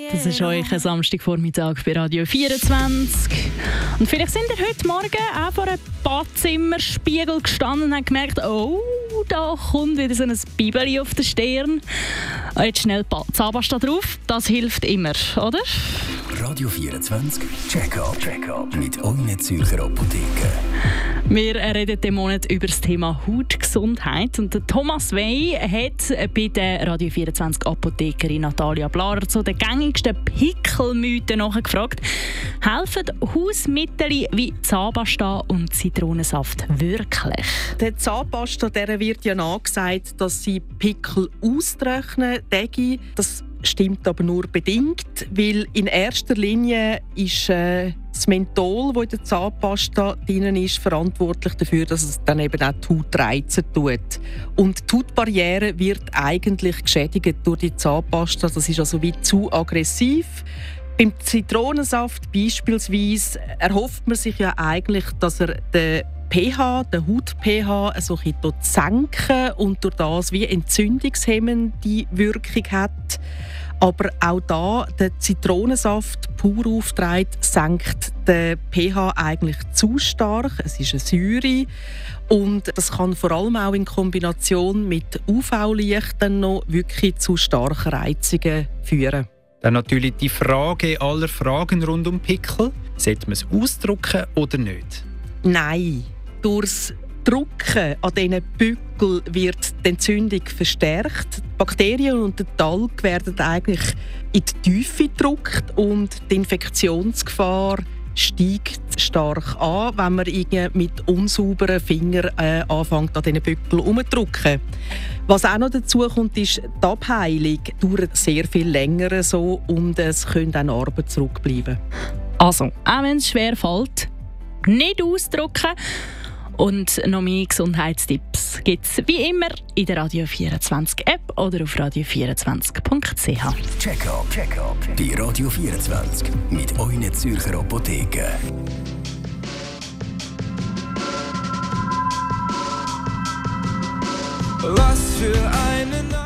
Das ist euch ein Samstagvormittag bei Radio 24. Und vielleicht sind ihr heute Morgen auch vor einem Badzimmerspiegel gestanden und habt gemerkt, oh, da kommt wieder so ein Bibeli auf den Stirn. Jetzt schnell Zahnpasta drauf, das hilft immer, oder? Radio 24 Check-up mit euren Zürcher Apotheken. Wir reden diesen Monat über das Thema Hautgesundheit. Und der Thomas Wey hat bei der Radio 24 Apothekerin Natalia Blarer zu den gängigsten Pickelmythen nachgefragt. Helfen Hausmittel wie Zahnpasta und Zitronensaft wirklich? Der Zahnpasta der wird ja nachgesagt, dass sie Pickel austrocknen. Das stimmt aber nur bedingt, weil in erster Linie ist das Menthol, das in der Zahnpasta drin ist, verantwortlich dafür, dass es dann eben auch die Haut reizen tut. Und die Hautbarriere wird eigentlich geschädigt durch die Zahnpasta. Das ist also wie zu aggressiv. Beim Zitronensaft beispielsweise erhofft man sich ja eigentlich, dass er den Haut-pH so ein bisschen senken und durch das wie entzündungshemmende Wirkung hat. Aber auch da, der Zitronensaft pur aufgetragen, senkt den pH eigentlich zu stark. Es ist eine Säure. Und das kann vor allem auch in Kombination mit UV-Licht dann noch wirklich zu starken Reizungen führen. Dann natürlich die Frage aller Fragen rund um Pickel. Sollte man es ausdrücken oder nicht? Nein. Durchs Drucken an diesen Pickeln wird die Entzündung verstärkt. Die Bakterien und der Talg werden eigentlich in die Tiefe gedrückt und die Infektionsgefahr steigt stark an, wenn man mit unsauberen Fingern anfängt, an diesen Pickeln herumzudrücken. Was auch noch dazu kommt, ist, die Abheilung dauert sehr viel länger so und es können auch Narben zurückbleiben. Also, auch wenn es schwer fällt, nicht ausdrücken. Und noch mehr Gesundheitstipps gibt es wie immer in der Radio 24 App oder auf radio24.ch. Check-up. Die Radio 24 mit euren Zürcher Apotheken. Was für eine